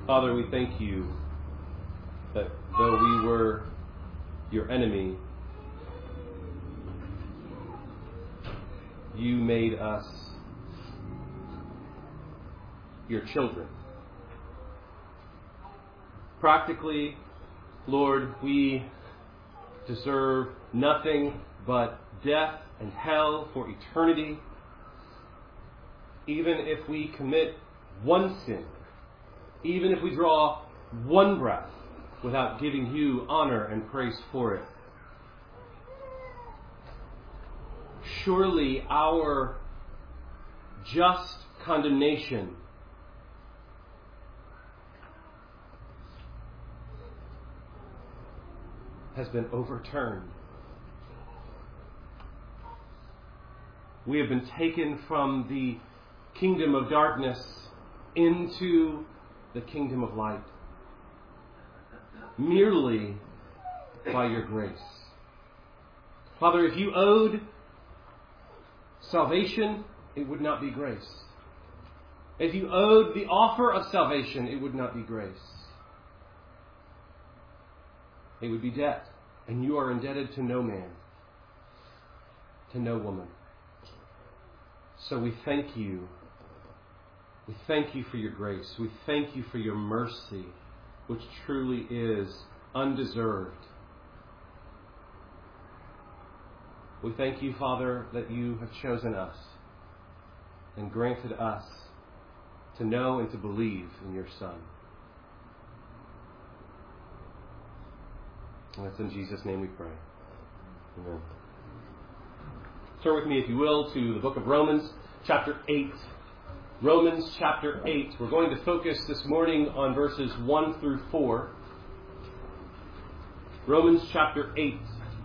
Father, we thank you that though we were your enemy, you made us your children. Practically, Lord, we deserve nothing but death and hell for eternity, even if we commit one sin, even if we draw one breath without giving you honor and praise for it. Surely our just condemnation has been overturned. We have been taken from the kingdom of darkness into the kingdom of light, merely by your grace. Father, if you owed salvation, it would not be grace. If you owed the offer of salvation, it would not be grace. It would be debt. And you are indebted to no man, to no woman. So we thank you. We thank you for your grace. We thank you for your mercy, which truly is undeserved. We thank you, Father, that you have chosen us and granted us to know and to believe in your Son. And it's in Jesus' name we pray. Amen. Turn with me, if you will, to the book of Romans, chapter 8. Romans chapter 8. We're going to focus this morning on verses 1 through 4. Romans chapter 8.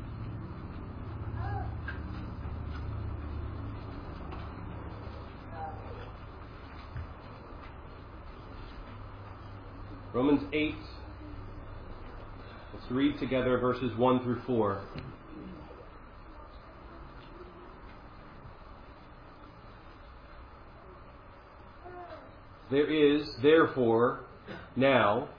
Romans 8. Let's read together verses 1 through 4. There is, therefore, now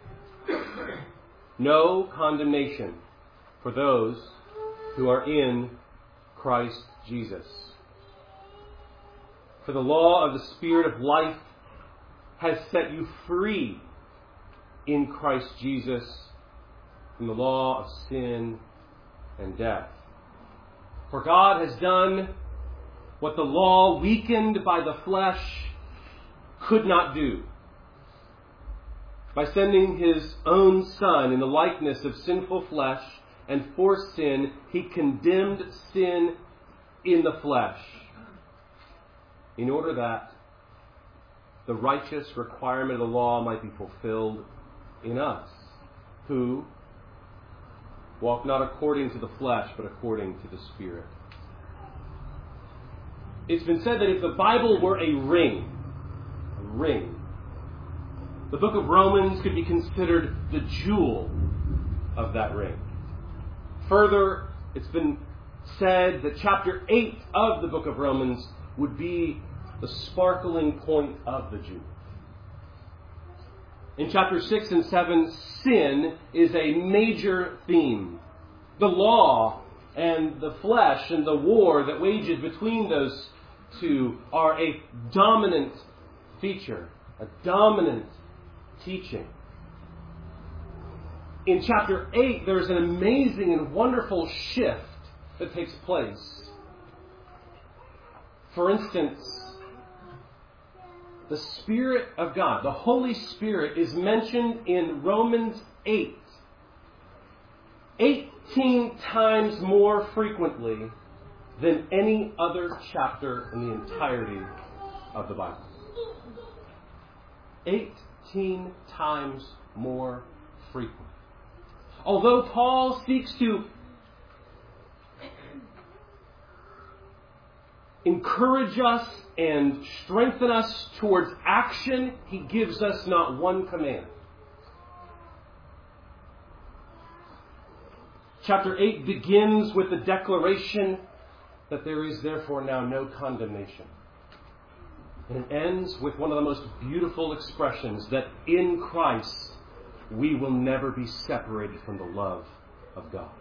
no condemnation for those who are in Christ Jesus. For the law of the Spirit of life has set you free in Christ Jesus from the law of sin and death. For God has done what the law, weakened by the flesh, could not do. By sending his own Son in the likeness of sinful flesh, and for sin, he condemned sin in the flesh, in order that the righteous requirement of the law might be fulfilled in us, who walk not according to the flesh, but according to the Spirit. It's been said that if the Bible were a ring, the book of Romans could be considered the jewel of that ring. Further, it's been said that chapter 8 of the book of Romans would be the sparkling point of the jewel. In chapter 6 and 7, sin is a major theme. The law and the flesh and the war that wages between those two are a dominant feature, a dominant teaching. In chapter 8, there's an amazing and wonderful shift that takes place. For instance, the Spirit of God, the Holy Spirit, is mentioned in Romans 8 18 times more frequently than any other chapter in the entirety of the Bible. 18 times more frequent. Although Paul seeks to encourage us and strengthen us towards action, he gives us not one command. Chapter 8 begins with the declaration that there is therefore now no condemnation. And it ends with one of the most beautiful expressions, that in Christ we will never be separated from the love of God.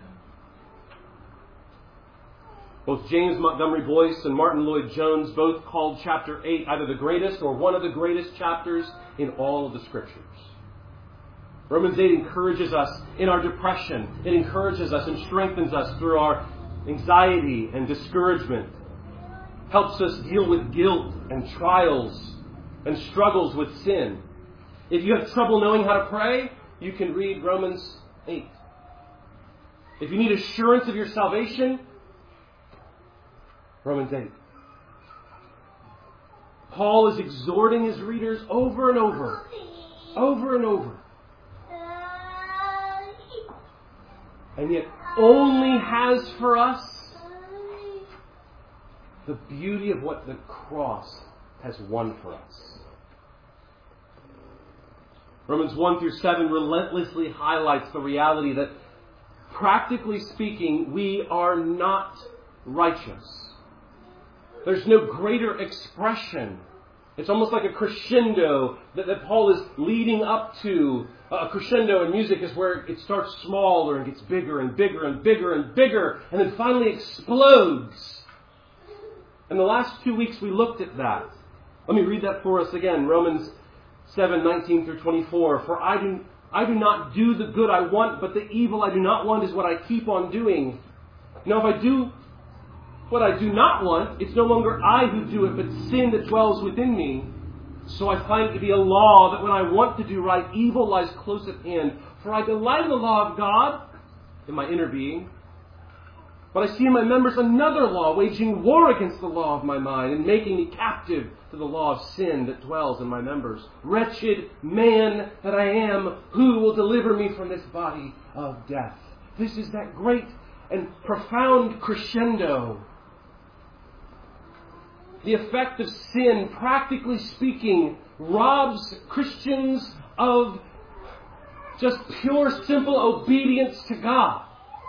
Both James Montgomery Boyce and Martin Lloyd-Jones both called chapter 8 either the greatest or one of the greatest chapters in all of the Scriptures. Romans 8 encourages us in our depression. It encourages us and strengthens us through our anxiety and discouragement. Helps us deal with guilt and trials and struggles with sin. If you have trouble knowing how to pray, you can read Romans 8. If you need assurance of your salvation, Romans 8. Paul is exhorting his readers over and over and over. And yet only has for us the beauty of what the cross has won for us. Romans 1 through 7 relentlessly highlights the reality that, practically speaking, we are not righteous. There's no greater expression. It's almost like a crescendo that Paul is leading up to. A crescendo in music is where it starts smaller and gets bigger and bigger and bigger and bigger, and then finally explodes. In the last 2 weeks we looked at that. Let me read that for us again. Romans 7:19 through 24. For I do not do the good I want, but the evil I do not want is what I keep on doing. Now if I do what I do not want, it's no longer I who do it, but sin that dwells within me. So I find it to be a law that when I want to do right, evil lies close at hand. For I delight in the law of God in my inner being. But I see in my members another law, waging war against the law of my mind and making me captive to the law of sin that dwells in my members. Wretched man that I am, who will deliver me from this body of death? This is that great and profound crescendo. The effect of sin, practically speaking, robs Christians of just pure, simple obedience to God.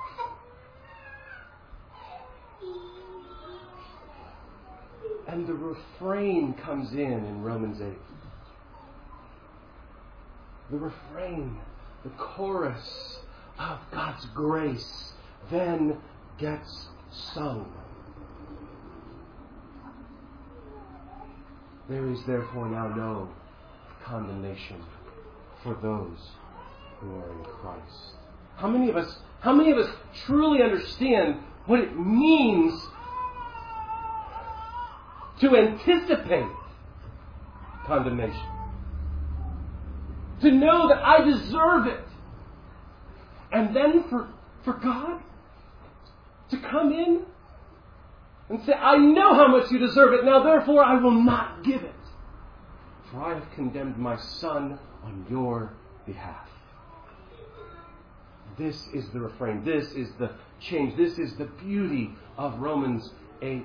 And the refrain comes in Romans 8. The refrain, the chorus of God's grace then gets sung. There is therefore now no condemnation for those who are in Christ. How many of us truly understand what it means to anticipate condemnation? To know that I deserve it. And then for God to come in and say, I know how much you deserve it, now therefore I will not give it. For I have condemned my Son on your behalf. This is the refrain. This is the change. This is the beauty of Romans 8.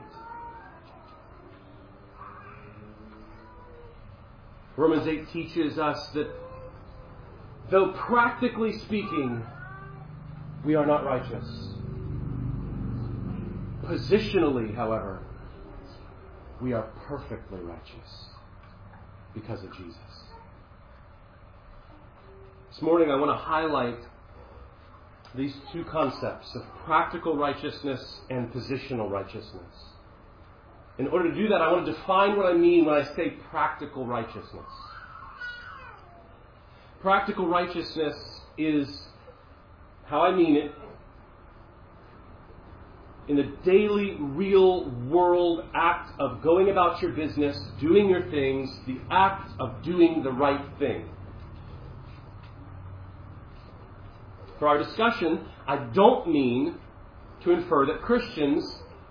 Romans 8 teaches us that though practically speaking, we are not righteous. Positionally, however, we are perfectly righteous because of Jesus. This morning I want to highlight these two concepts of practical righteousness and positional righteousness. In order to do that, I want to define what I mean when I say practical righteousness. Practical righteousness is how I mean it in the daily, real world act of going about your business, doing your things, the act of doing the right thing. For our discussion, I don't mean to infer that Christians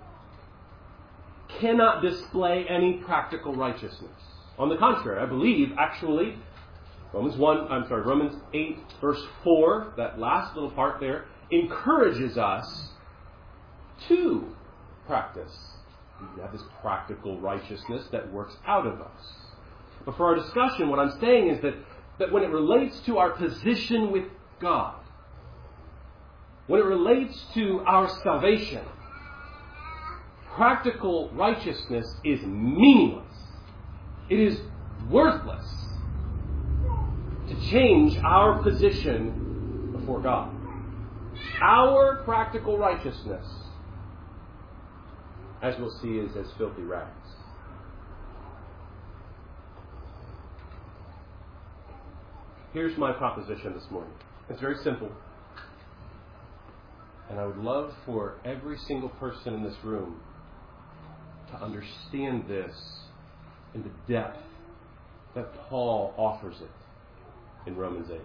cannot display any practical righteousness. On the contrary, I believe, actually, Romans 8, verse 4, that last little part there, encourages us to practice. We have this practical righteousness that works out of us. But for our discussion, what I'm saying is that when it relates to our position with God, when it relates to our salvation, practical righteousness is meaningless It is worthless to change our position before God. Our practical righteousness, as we'll see, is as filthy rags. Here's my proposition this morning. It's very simple. And I would love for every single person in this room to understand this in the depth that Paul offers it in Romans 8.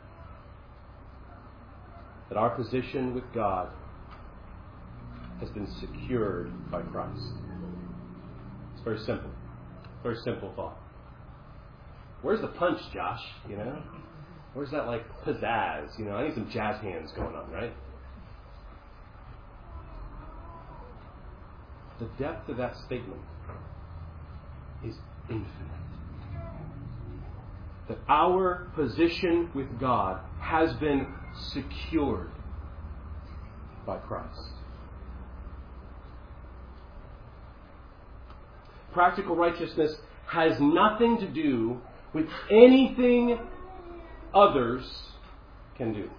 That our position with God has been secured by Christ. It's very simple. Very simple thought. Where's the punch, Josh? Where's that pizzazz? I need some jazz hands going on, right? The depth of that statement is infinite. That our position with God has been secured by Christ. Practical righteousness has nothing to do with anything others can do.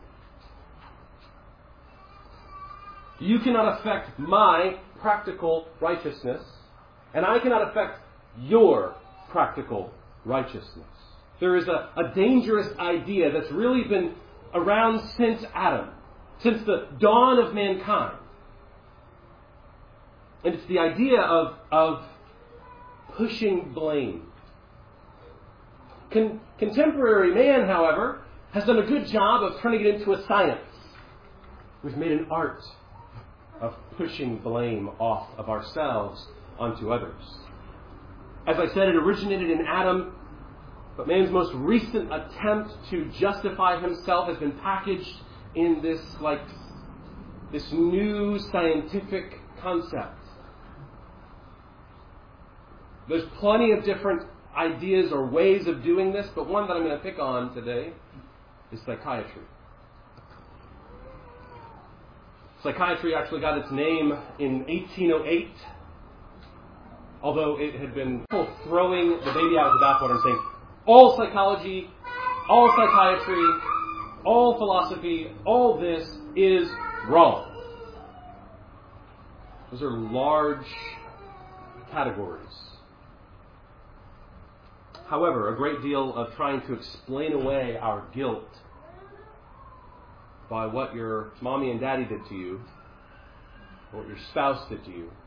You cannot affect my practical righteousness, and I cannot affect your practical righteousness. There is a dangerous idea that's really been around since Adam, since the dawn of mankind. And it's the idea of pushing blame. Contemporary man, however, has done a good job of turning it into a science. We've made an art of pushing blame off of ourselves onto others. As I said, it originated in Adam, but man's most recent attempt to justify himself has been packaged in this new scientific concept. There's plenty of different ideas or ways of doing this, but one that I'm going to pick on today is psychiatry. Psychiatry actually got its name in 1808, although it had been throwing the baby out with the bathwater and saying, all psychology, all psychiatry, all philosophy, all this is wrong. Those are large categories. However, a great deal of trying to explain away our guilt by what your mommy and daddy did to you, or what your spouse did to you,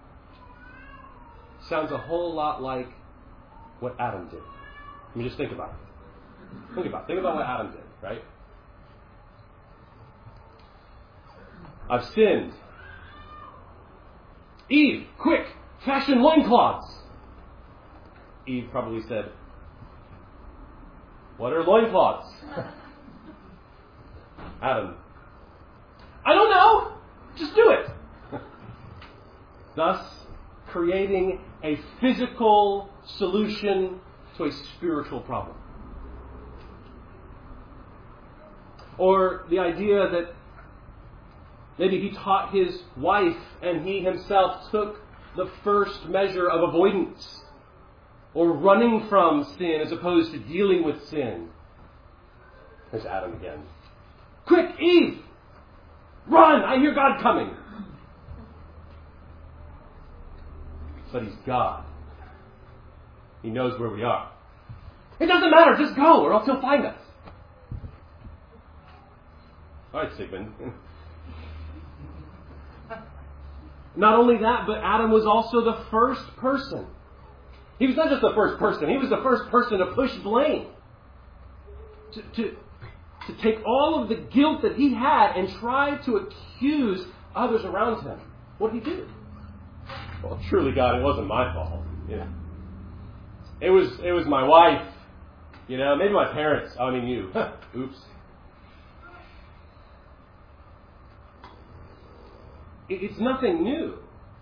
sounds a whole lot like what Adam did. I mean, just think about it. Think about what Adam did, right? I've sinned. Eve, quick, fashion loincloths. Eve probably said, what are loincloths? Adam, I don't know. Just do it. Thus, creating a physical solution to a spiritual problem. Or the idea that maybe he taught his wife and he himself took the first measure of avoidance or running from sin as opposed to dealing with sin. There's Adam again. Quick, Eve! Run! I hear God coming. But he's God. He knows where we are. It doesn't matter, just go, or else he'll find us. All right, Sigmund. Not only that, but Adam was also the first person. He was not just the first person, he was the first person to push blame. To take all of the guilt that he had and try to accuse others around him. What did he do? Well, truly, God, it wasn't my fault. It was my wife. Maybe my parents. You. Oops. It's nothing new.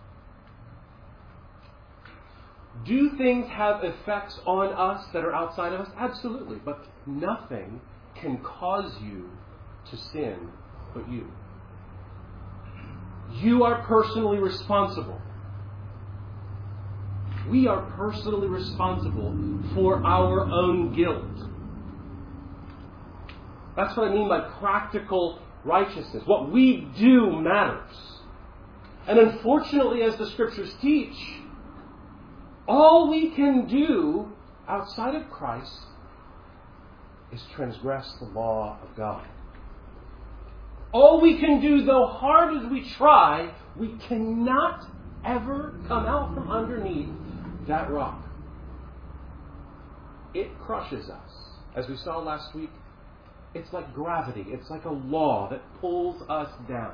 Do things have effects on us that are outside of us? Absolutely. But nothing can cause you to sin but you. You are personally responsible. We are personally responsible for our own guilt. That's what I mean by practical righteousness. What we do matters. And unfortunately, as the Scriptures teach, all we can do outside of Christ is transgress the law of God. All we can do, though hard as we try, we cannot ever come out from underneath that rock. It crushes us. As we saw last week, it's like gravity. It's like a law that pulls us down.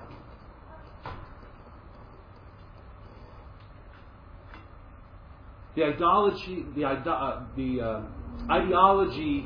The ideology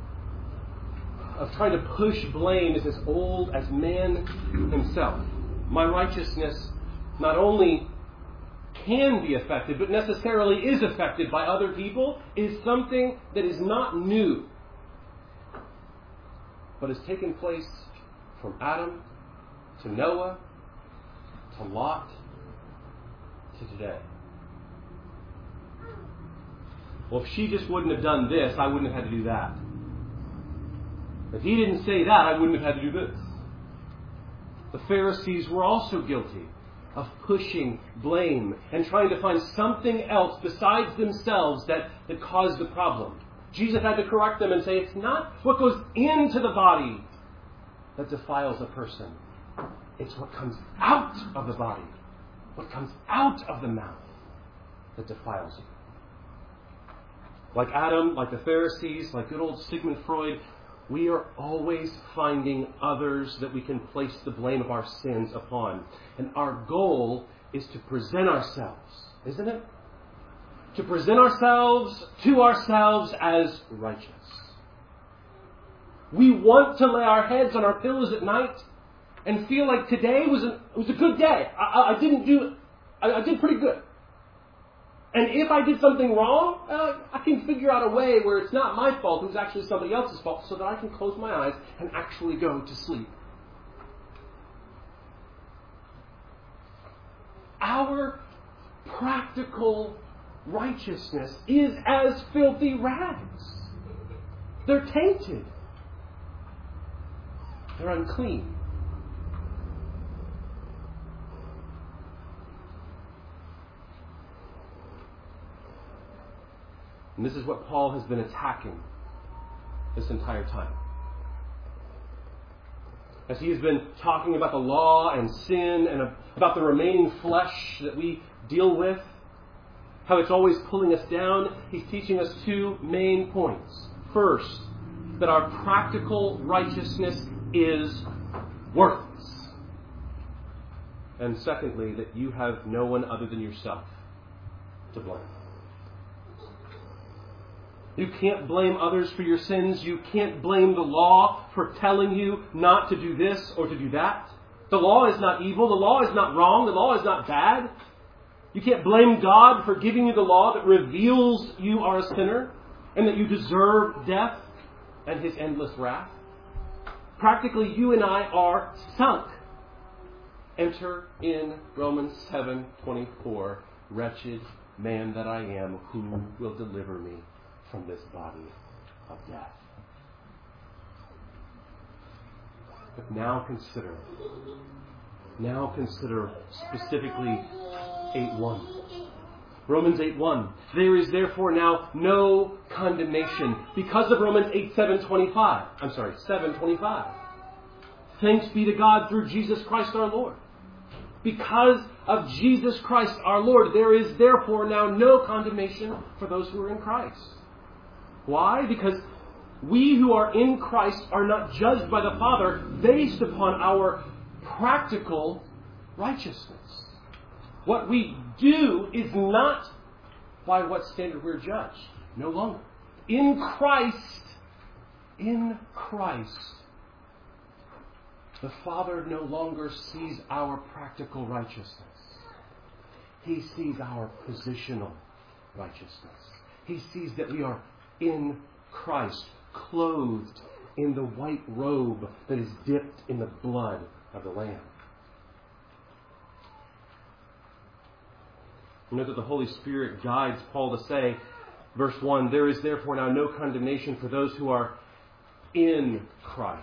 of trying to push blame is as old as man himself. My righteousness not only can be affected, but necessarily is affected by other people, is something that is not new, but has taken place from Adam to Noah to Lot to today. Well, if she just wouldn't have done this, I wouldn't have had to do that. If he didn't say that, I wouldn't have had to do this. The Pharisees were also guilty of pushing blame and trying to find something else besides themselves that caused the problem. Jesus had to correct them and say, it's not what goes into the body that defiles a person. It's what comes out of the body, what comes out of the mouth that defiles you. Like Adam, like the Pharisees, like good old Sigmund Freud, we are always finding others that we can place the blame of our sins upon. And our goal is to present ourselves, isn't it? To present ourselves to ourselves as righteous. We want to lay our heads on our pillows at night and feel like today was a good day. I did pretty good. And if I did something wrong, I can figure out a way where it's not my fault, it was actually somebody else's fault, so that I can close my eyes and actually go to sleep. Our practical righteousness is as filthy rags. They're tainted. They're unclean. And this is what Paul has been attacking this entire time. As he has been talking about the law and sin and about the remaining flesh that we deal with, how it's always pulling us down, he's teaching us two main points. First, that our practical righteousness is worthless. And secondly, that you have no one other than yourself to blame. You can't blame others for your sins. You can't blame the law for telling you not to do this or to do that. The law is not evil. The law is not wrong. The law is not bad. You can't blame God for giving you the law that reveals you are a sinner and that you deserve death and His endless wrath. Practically, you and I are sunk. Enter in Romans 7:24. Wretched man that I am, who will deliver me from this body of death? But now consider specifically 8:1. Romans 8:1. There is therefore now no condemnation because of Romans 7:25. Thanks be to God through Jesus Christ our Lord. Because of Jesus Christ our Lord, there is therefore now no condemnation for those who are in Christ. Why? Because we who are in Christ are not judged by the Father based upon our practical righteousness. What we do is not by what standard we're judged. No longer. In Christ, the Father no longer sees our practical righteousness. He sees our positional righteousness. He sees that we are in Christ, clothed in the white robe that is dipped in the blood of the Lamb. Note that the Holy Spirit guides Paul to say, verse 1, there is therefore now no condemnation for those who are in Christ.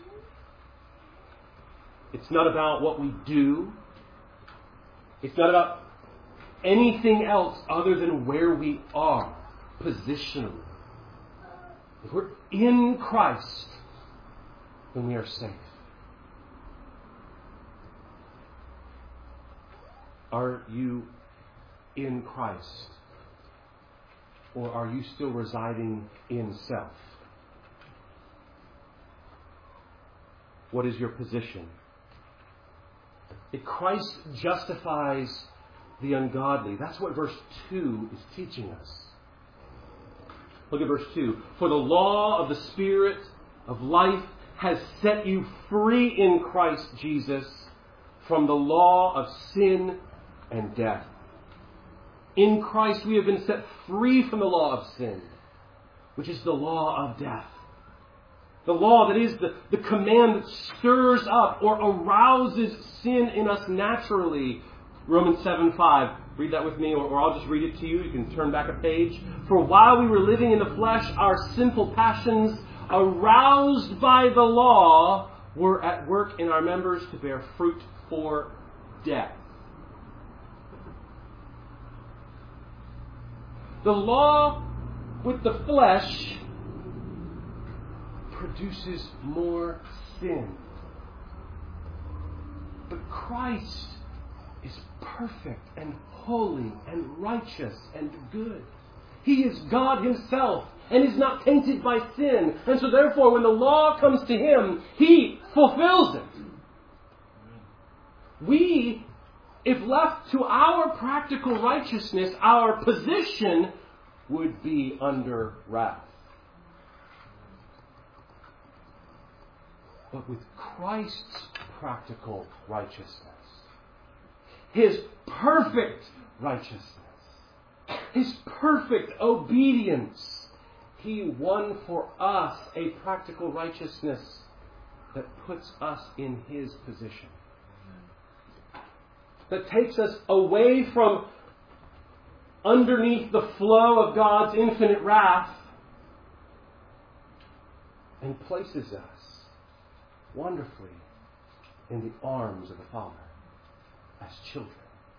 It's not about what we do. It's not about anything else other than where we are positionally. If we're in Christ, then we are safe. Are you in Christ? Or are you still residing in self? What is your position? If Christ justifies the ungodly, that's what verse 2 is teaching us. Look at verse 2. For the law of the Spirit of life has set you free in Christ Jesus from the law of sin and death. In Christ we have been set free from the law of sin, which is the law of death. The law that is the command that stirs up or arouses sin in us naturally. Romans 7:5. Read that with me, or I'll just read it to you. You can turn back a page. For while we were living in the flesh, our sinful passions, aroused by the law, were at work in our members to bear fruit for death. The law with the flesh produces more sin. But Christ is perfect and holy and righteous and good. He is God Himself and is not tainted by sin. And so therefore, when the law comes to Him, He fulfills it. We, if left to our practical righteousness, our position would be under wrath. But with Christ's practical righteousness, His perfect righteousness, His perfect obedience, He won for us a practical righteousness that puts us in His position. That takes us away from underneath the flow of God's infinite wrath and places us wonderfully in the arms of the Father as children.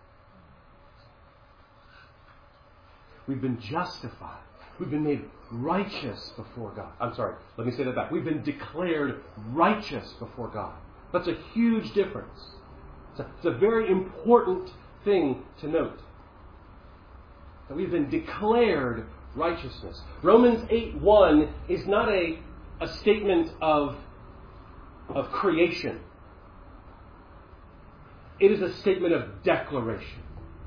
We've been justified. We've been made righteous before God. I'm sorry, let me say that back. We've been declared righteous before God. That's a huge difference. It's a very important thing to note. That we've been declared righteousness. Romans 8:1 is not a statement of creation. It is a statement of declaration.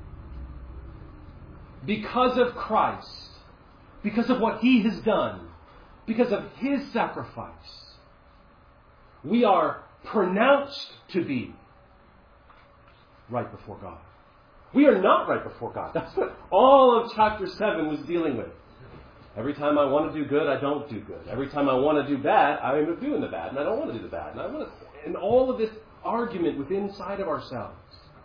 Because of Christ, because of what He has done, because of His sacrifice, we are pronounced to be right before God. We are not right before God. That's what all of chapter 7 was dealing with. Every time I want to do good, I don't do good. Every time I want to do bad, I end up doing the bad, and I don't want to do the bad. And all of this argument within inside of ourselves.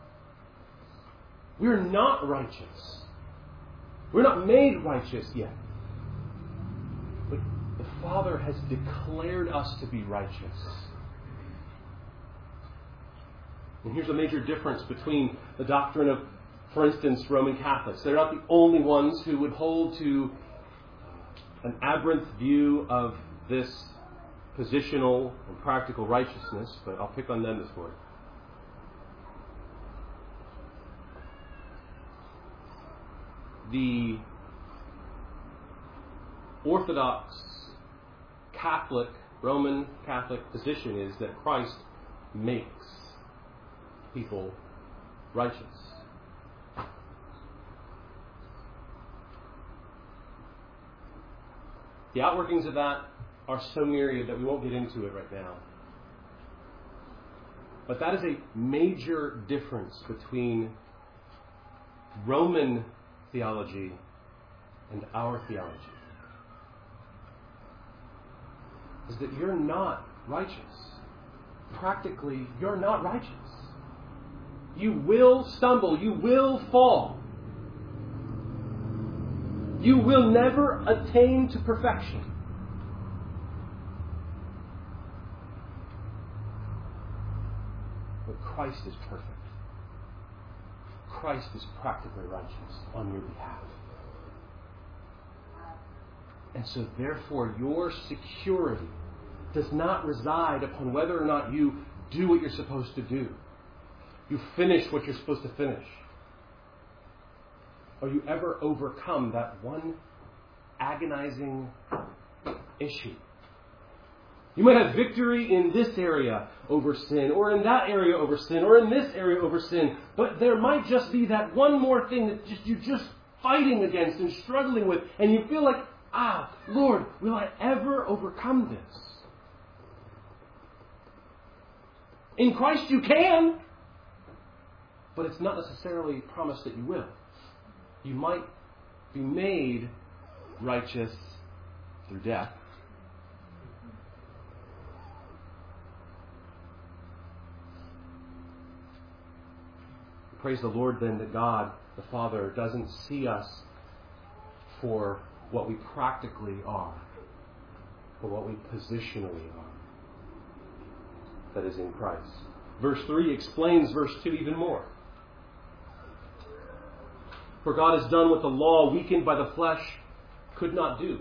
We're not righteous. We're not made righteous yet. But the Father has declared us to be righteous. And here's a major difference between the doctrine of, for instance, Roman Catholics. They're not the only ones who would hold to an aberrant view of this positional and practical righteousness, but I'll pick on them this morning. The Orthodox Catholic, Roman Catholic position is that Christ makes people righteous. The outworkings of that are so myriad that we won't get into it right now. But that is a major difference between Roman theology and our theology. Is that you're not righteous. Practically, you're not righteous. You will stumble. You will fall. You will never attain to perfection. But Christ is perfect. Christ is practically righteous on your behalf. And so therefore your security does not reside upon whether or not you do what you're supposed to do. You finish what you're supposed to finish. Or you ever overcome that one agonizing issue. You might have victory in this area over sin, or in that area over sin, or in this area over sin, but there might just be that one more thing that you're just fighting against and struggling with, and you feel like, Lord, will I ever overcome this? In Christ you can, but it's not necessarily promised that you will. You might be made righteous through death. Praise the Lord then that God, the Father, doesn't see us for what we practically are, but what we positionally are. That is in Christ. Verse 3 explains verse 2 even more. For God has done what the law, weakened by the flesh, could not do.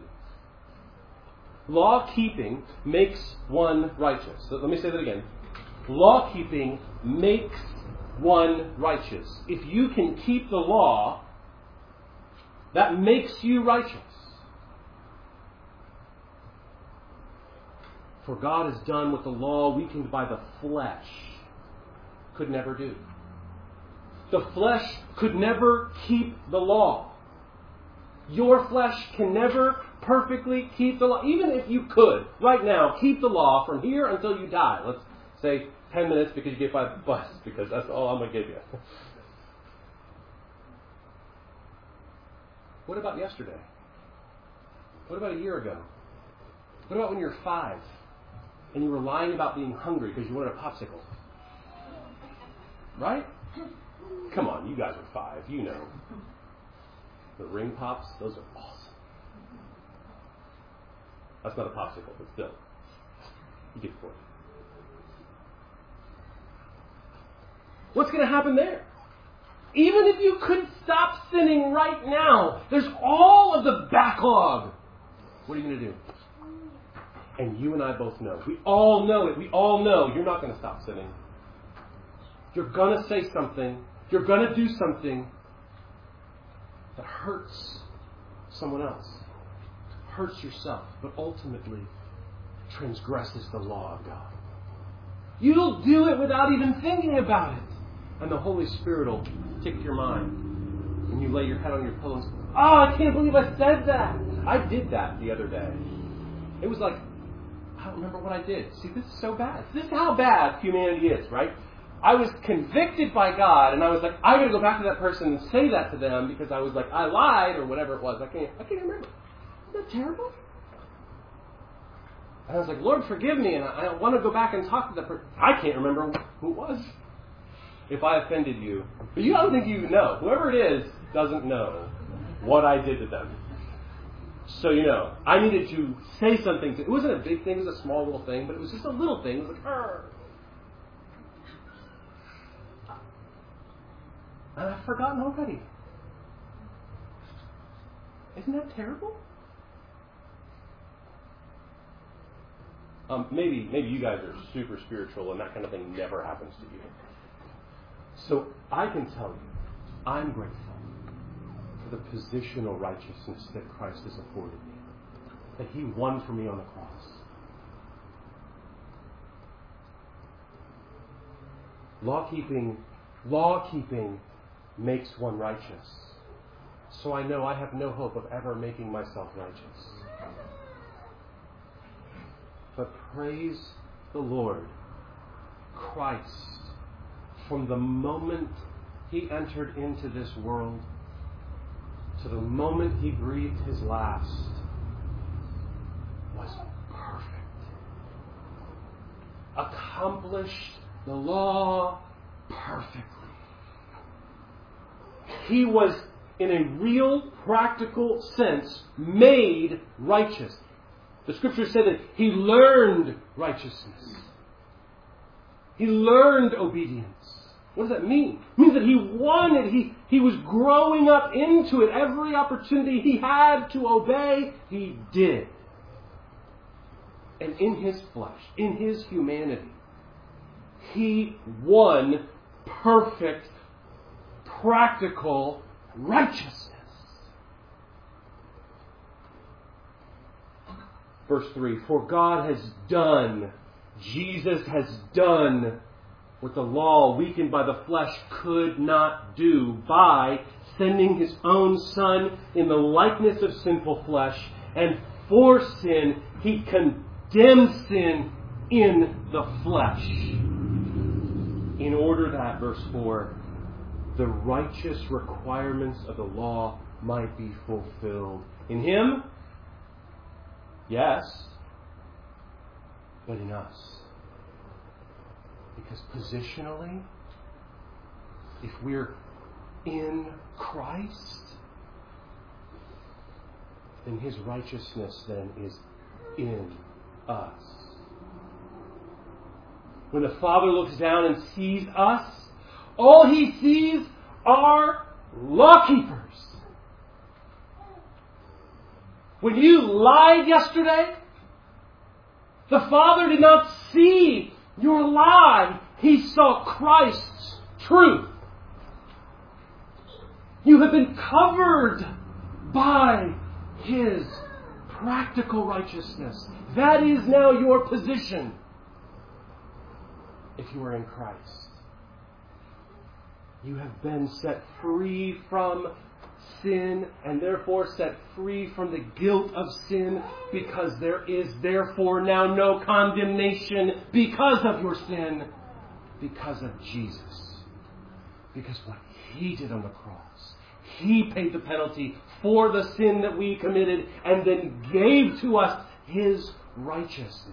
Law-keeping makes one righteous. So let me say that again. Law-keeping makes one righteous. If you can keep the law, that makes you righteous. For God has done what the law, weakened by the flesh, could never do. The flesh could never keep the law. Your flesh can never perfectly keep the law. Even if you could, right now, keep the law from here until you die. Let's say 10 minutes because you get by the bus, because that's all I'm going to give you. What about yesterday? What about a year ago? What about when you were 5 and you were lying about being hungry because you wanted a popsicle? Right? Come on, you guys are 5. You know. The ring pops, those are awesome. That's not a popsicle, but still. You get the point. What's going to happen there? Even if you could stop sinning right now, there's all of the backlog. What are you going to do? And you and I both know. We all know it. We all know you're not going to stop sinning. You're going to say something. You're going to do something that hurts someone else. Hurts yourself. But ultimately transgresses the law of God. You'll do it without even thinking about it. And the Holy Spirit will tick your mind. And you lay your head on your pillow and say, I can't believe I said that. I did that the other day. It was like, I don't remember what I did. See, this is so bad. This is how bad humanity is, right? I was convicted by God, and I was like, I got to go back to that person and say that to them because I was like, I lied or whatever it was. I can't remember. Isn't that terrible? And I was like, Lord, forgive me, and I want to go back and talk to that person. I can't remember who it was. If I offended you. But you don't think you know. Whoever it is doesn't know what I did to them. So, I needed to say something. It wasn't a big thing. It was a small little thing. But it was just a little thing. It was like, Arr. And I've forgotten already. Isn't that terrible? Maybe you guys are super spiritual and that kind of thing never happens to you. So I can tell you, I'm grateful for the positional righteousness that Christ has afforded me. That He won for me on the cross. Law-keeping makes one righteous. So I know I have no hope of ever making myself righteous. But praise the Lord, Christ, from the moment He entered into this world to the moment He breathed His last, was perfect. Accomplished the law perfectly. He was in a real, practical sense, made righteous. The Scriptures say that he learned righteousness. He learned obedience. What does that mean? It means that he wanted, he was growing up into it. Every opportunity he had to obey, he did. And in his flesh, in his humanity, he won perfect, practical righteousness. Verse 3, for God has done, Jesus has done what the law, weakened by the flesh, could not do by sending his own Son in the likeness of sinful flesh. And for sin, he condemned sin in the flesh. In order that, verse 4, the righteous requirements of the law might be fulfilled. In him, yes, but in us. Because positionally, if we're in Christ, then his righteousness then is in us. When the Father looks down and sees us, all he sees are law-keepers. When you lied yesterday, the Father did not see your lie. He saw Christ's truth. You have been covered by his practical righteousness. That is now your position if you are in Christ. You have been set free from sin and therefore set free from the guilt of sin, because there is therefore now no condemnation because of your sin, because of Jesus. Because what he did on the cross, he paid the penalty for the sin that we committed and then gave to us his righteousness.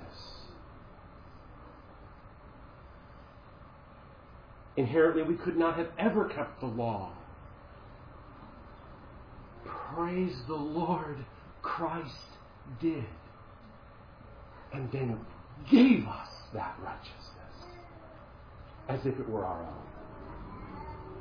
Inherently, we could not have ever kept the law. Praise the Lord, Christ did. And then gave us that righteousness as if it were our own.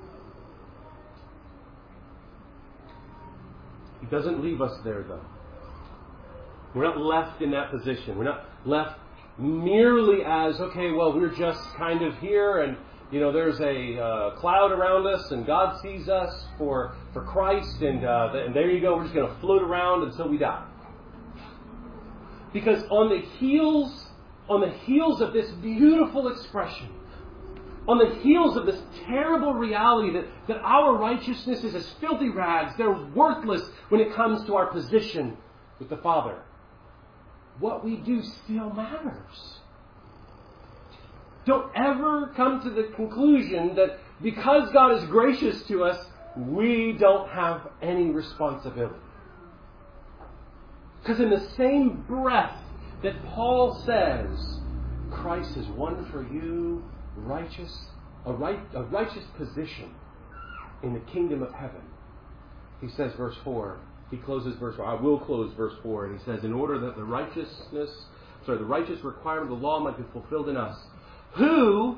He doesn't leave us there, though. We're not left in that position. We're not left merely as, okay, well, we're just kind of here and there's a cloud around us and God sees us for Christ and there you go, we're just going to float around until we die. Because on the heels of this beautiful expression, on the heels of this terrible reality that our righteousness is as filthy rags, they're worthless when it comes to our position with the Father, what we do still matters. Don't ever come to the conclusion that because God is gracious to us, we don't have any responsibility. Because in the same breath that Paul says, Christ has won for you a righteous position in the kingdom of heaven. He says, verse 4, he closes verse 4. I will close verse 4. And he says, in order that the righteous requirement of the law might be fulfilled in us, who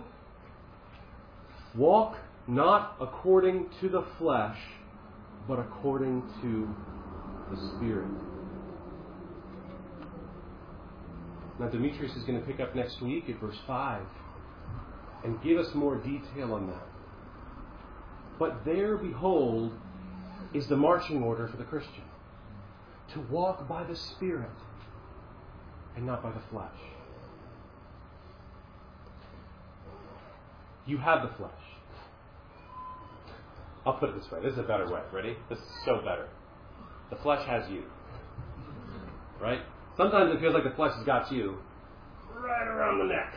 walk not according to the flesh, but according to the Spirit. Now, Demetrius is going to pick up next week at verse 5 and give us more detail on that. But there, behold, is the marching order for the Christian. To walk by the Spirit and not by the flesh. You have the flesh. I'll put it this way. This is a better way. Ready? This is so better. The flesh has you. Right? Sometimes it feels like the flesh has got you right around the neck.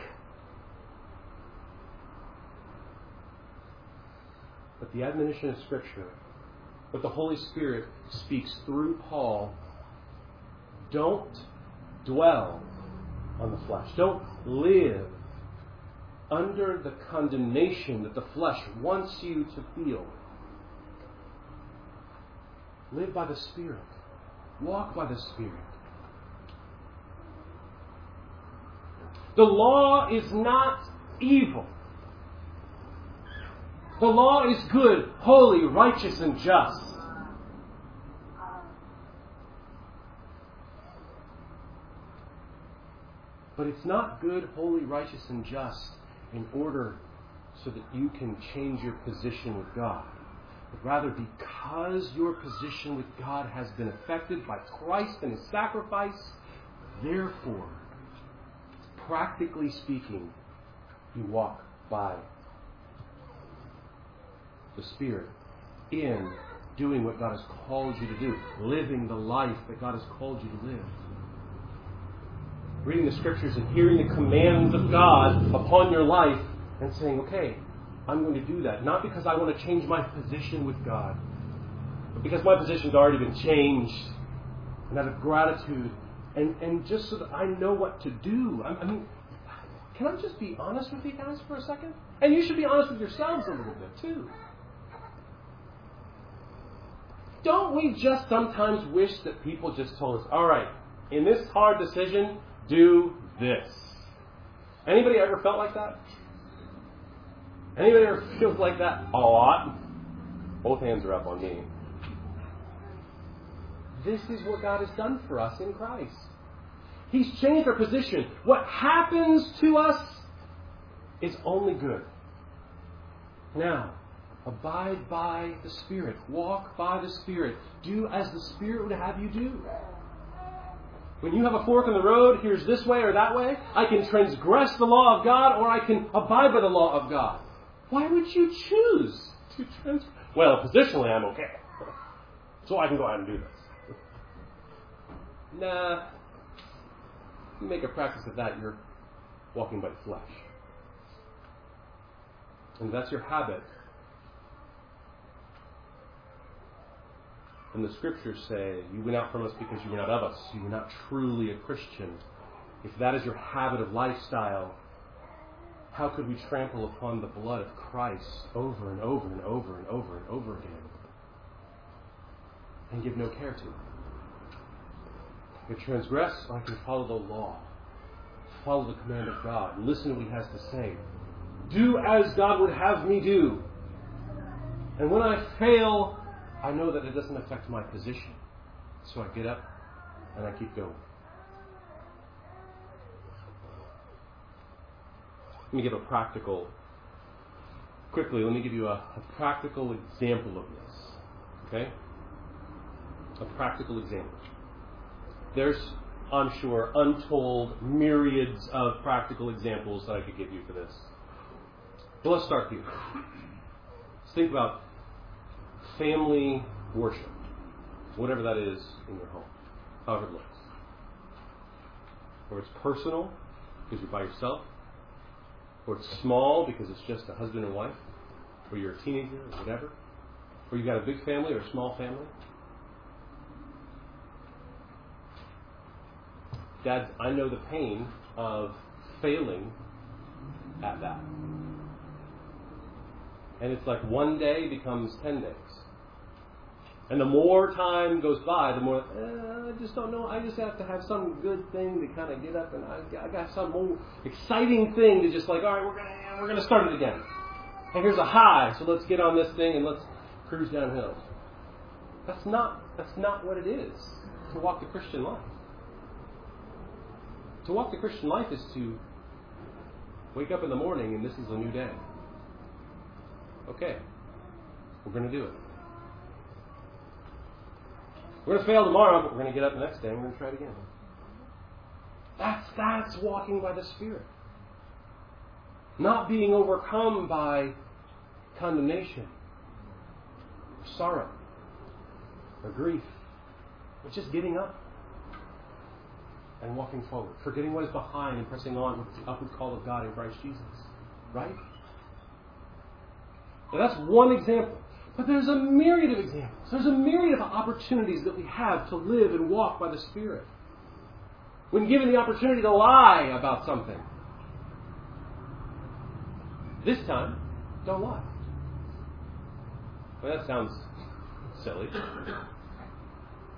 But the admonition of Scripture, what the Holy Spirit speaks through Paul, don't dwell on the flesh. Don't live under the condemnation that the flesh wants you to feel. Live by the Spirit. Walk by the Spirit. The law is not evil. The law is good, holy, righteous, and just. But it's not good, holy, righteous, and just in order so that you can change your position with God. But rather because your position with God has been affected by Christ and His sacrifice, therefore, practically speaking, you walk by the Spirit in doing what God has called you to do, living the life that God has called you to live. Reading the Scriptures and hearing the commands of God upon your life and saying, okay, I'm going to do that. Not because I want to change my position with God, but because my position's already been changed. And out of gratitude, and just so that I know what to do. I mean, can I just be honest with you guys for a second? And you should be honest with yourselves a little bit too. Don't we just sometimes wish that people just told us, all right, in this hard decision, do this. Anybody ever felt like that? Anybody ever feels like that a lot? Both hands are up on me. This is what God has done for us in Christ. He's changed our position. What happens to us is only good. Now, abide by the Spirit. Walk by the Spirit. Do as the Spirit would have you do. When you have a fork in the road, here's this way or that way, I can transgress the law of God or I can abide by the law of God. Why would you choose to transgress? Well, positionally, I'm okay. So I can go out and do this. Nah. You make a practice of that, you're walking by the flesh. And if that's your habit, and the Scriptures say, you went out from us because you were not of us. You were not truly a Christian. If that is your habit of lifestyle, how could we trample upon the blood of Christ over and over and over and over and over again and give no care to it? If I transgress, I can follow the law. Follow the command of God. Listen to what He has to say. Do as God would have me do. And when I fail, I know that it doesn't affect my position. So I get up and I keep going. Let me give a practical, quickly, let me give you a practical example of this. Okay? A practical example. There's, I'm sure, untold myriads of practical examples that I could give you for this. But let's start here. Let's think about family worship, whatever that is in your home, however it looks. Or it's personal, because you're by yourself. Or it's small, because it's just a husband and wife. Or you're a teenager, or whatever. Or you've got a big family or a small family. Dads, I know the pain of failing at that. And it's like one day becomes 10 days. And the more time goes by, the more, I just don't know. I just have to have some good thing to kind of get up, and I got some more exciting thing to just like, all right, we're gonna start it again. And here's a high, so let's get on this thing and let's cruise downhill. That's not what it is to walk the Christian life. To walk the Christian life is to wake up in the morning and this is a new day. Okay, we're going to do it. We're going to fail tomorrow, but we're going to get up the next day and we're going to try it again. That's walking by the Spirit. Not being overcome by condemnation, or sorrow, or grief, but just getting up and walking forward, forgetting what is behind and pressing on with the upward call of God in Christ Jesus. Right? Now that's one example. But there's a myriad of examples. There's a myriad of opportunities that we have to live and walk by the Spirit. When given the opportunity to lie about something, this time, don't lie. Well, that sounds silly.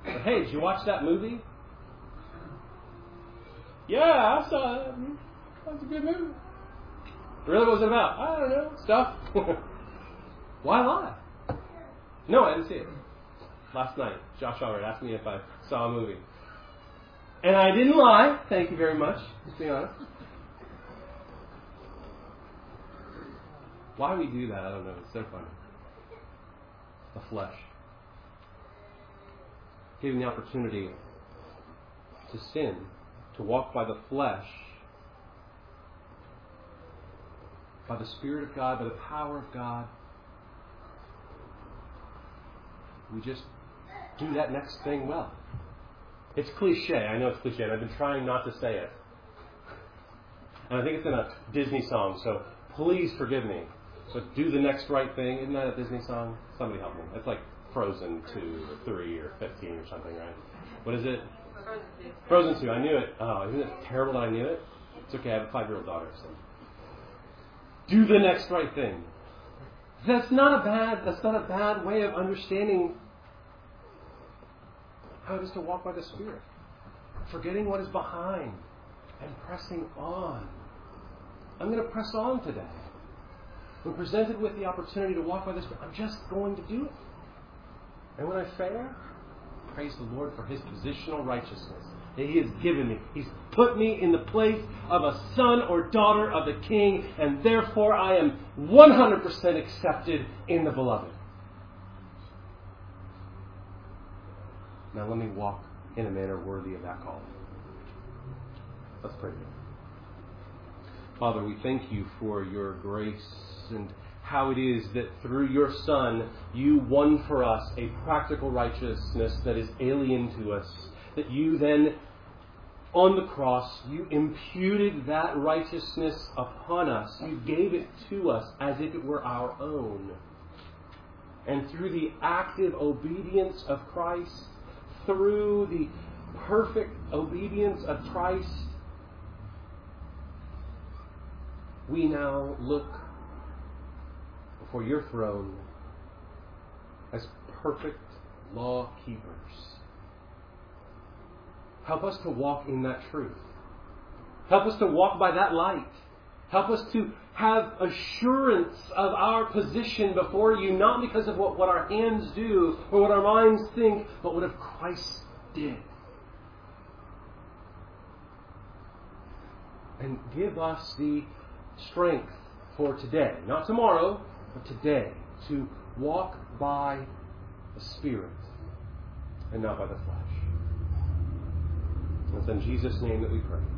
But hey, did you watch that movie? Yeah, I saw it. That was a good movie. Really, what was it about? I don't know. Stuff. Why lie? No, I didn't see it. Last night, Josh Allred asked me if I saw a movie. And I didn't lie. Thank you very much. Let's be honest. Why we do that, I don't know. It's so funny. The flesh. Giving the opportunity to sin, to walk by the flesh, by the Spirit of God, by the power of God. We just do that next thing well. It's cliche. I know it's cliche, and I've been trying not to say it. And I think it's in a Disney song, so please forgive me. So do the next right thing. Isn't that a Disney song? Somebody help me. It's like Frozen 2 or 3 or 15 or something, right? What is it? Frozen 2. I knew it. Oh, isn't it terrible that I knew it? It's okay. I have a 5-year-old daughter. So do the next right thing. That's not a bad way of understanding how it is to walk by the Spirit. Forgetting what is behind and pressing on. I'm going to press on today. When presented with the opportunity to walk by the Spirit, I'm just going to do it. And when I fail, praise the Lord for His positional righteousness that He has given me. He's put me in the place of a son or daughter of the King, and therefore I am 100% accepted in the Beloved. Now let me walk in a manner worthy of that call. Let's pray. Father, we thank You for Your grace and how it is that through Your Son, You won for us a practical righteousness that is alien to us. That You then, on the cross, You imputed that righteousness upon us. You gave it to us as if it were our own. And through the active obedience of Christ, through the perfect obedience of Christ, we now look before Your throne as perfect law keepers. Help us to walk in that truth. Help us to walk by that light. Help us to have assurance of our position before You, not because of what our hands do or what our minds think, but what Christ did. And give us the strength for today, not tomorrow, but today, to walk by the Spirit and not by the flesh. It's in Jesus' name that we pray.